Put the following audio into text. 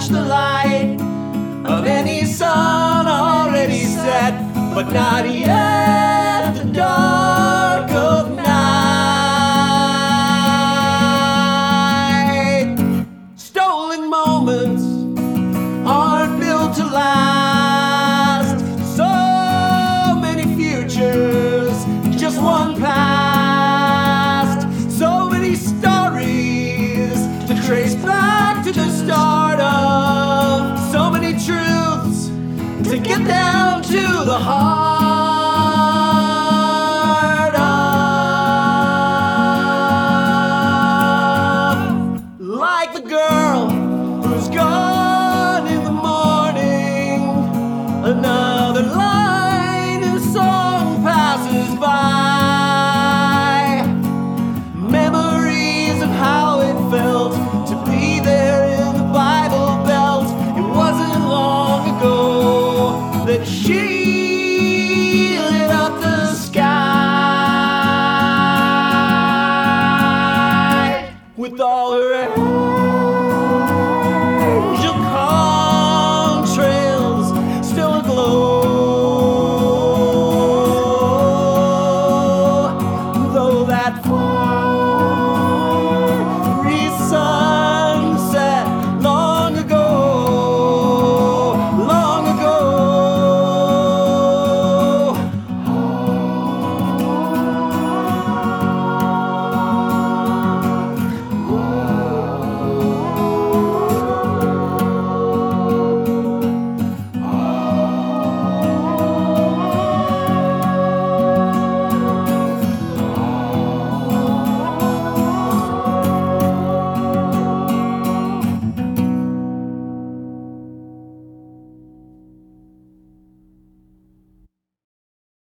watch the light of any sun already set, but not yet the dark of night. Stolen moments aren't built to last. So many futures, just one past. So many stories to trace back to the start of. So many truths to get down to the heart.